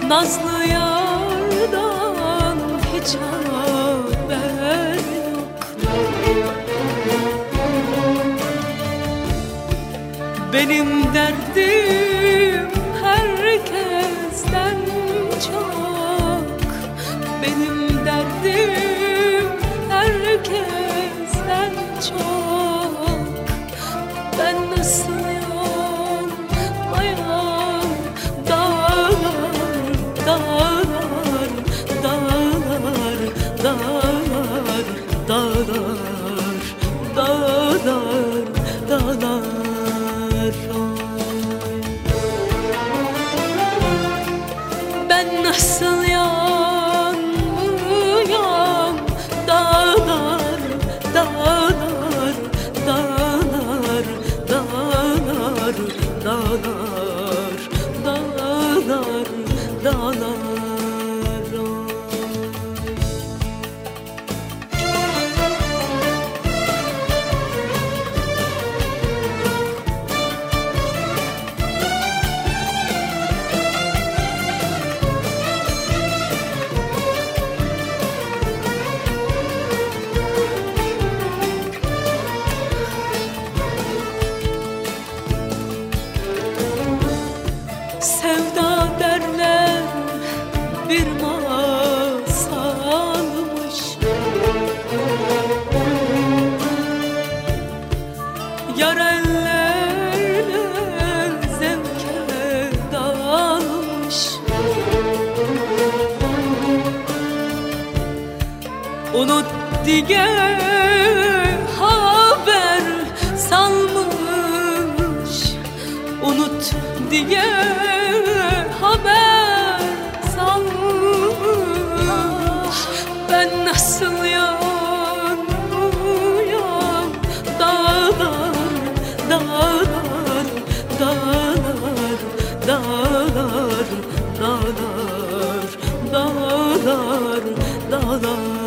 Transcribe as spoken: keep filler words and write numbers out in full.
Nazlı yardan hiç haber yok. Benim derdim herkesten çok. Benim derdim herkesten çok. Ben nasıl yanmayan dağlar, dağlar, dağlar, dağlar, dağlar, dağlar, dağlar. Ben nasıl yanmıyorum dağlar, dağlar, dağlar, dağlar, dağlar, dağlar, dağlar. Sevda derler bir masalmış, yar ellerle zevke dalmış. Unut diye haber salmış, unut diye haber salmış. Ben nasıl yanıyorum dağlar, dağlar, dağlar, dağlar, dağlar, dağlar, dağlar.